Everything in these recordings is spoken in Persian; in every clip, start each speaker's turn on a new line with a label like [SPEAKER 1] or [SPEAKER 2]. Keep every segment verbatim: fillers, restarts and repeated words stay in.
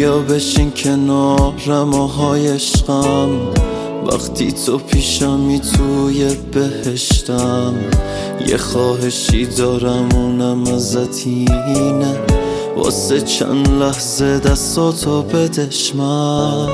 [SPEAKER 1] بیا بشین کنارم آهای عشقم، وقتی تو پیشمی توی بهشتم. یه خواهشی دارم اونم ازت اینه، واسه چند لحظه دستاتو بدش. من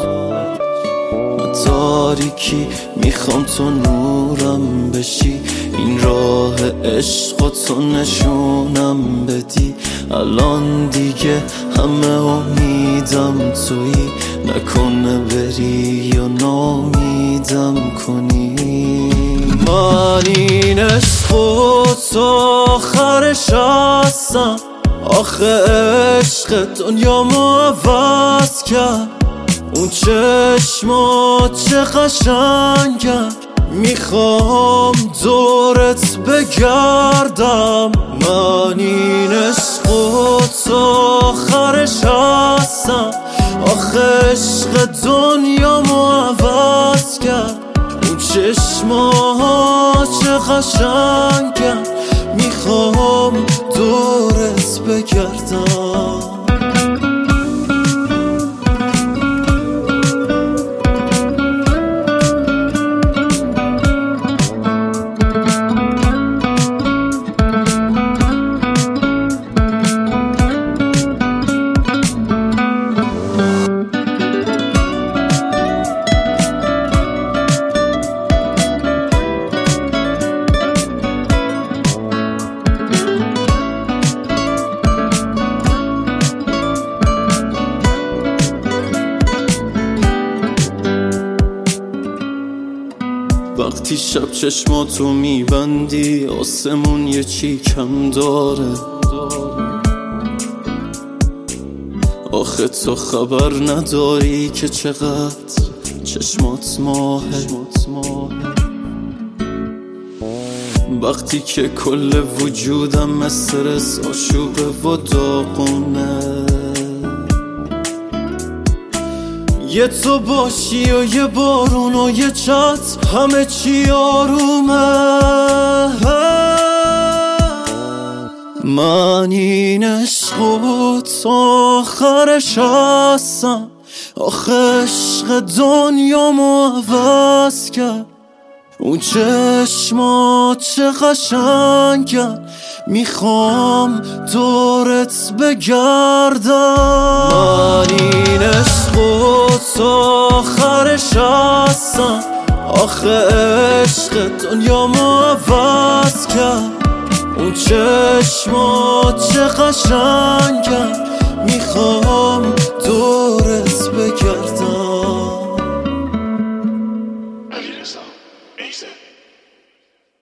[SPEAKER 1] تاریکی میخوام تو نورم بشی، این راه عشق و تو نشونم بدی. الان دیگه همه امیدم تویی، نکنه بری یا نامیدم کنی. من این عشق و تو آخرش هستم، آخه عشق دنیامو عوض کرد. اون چشمات چه قشنگن، میخوام دورت بگردم. من این عشق و تو آخرش هستم، آخه عشق دنیامو عوض کرد. اون چشمات چه قشنگن، میخوام دورت بگردم. وقتی شب چشماتو میبندی آسمون یه چی کم داره. آخه تو خبر نداری که چقدر چشمات ماهه. وقتی که کل وجودم استرس آشوبه و داغونه، یه تو باشی و یه بارون و یه چت، همه چی آرومه. من این عشق و تو آخرش هستم، آخه عشق دنیامو عوض کرد. اون چشمات چه قشنگن، میخوام دورت بگردم. من این عشق و تو آخرش هستم، آخه عشق دنیامو عوض کرد. اون چشمات چه قشنگن، میخوام دورت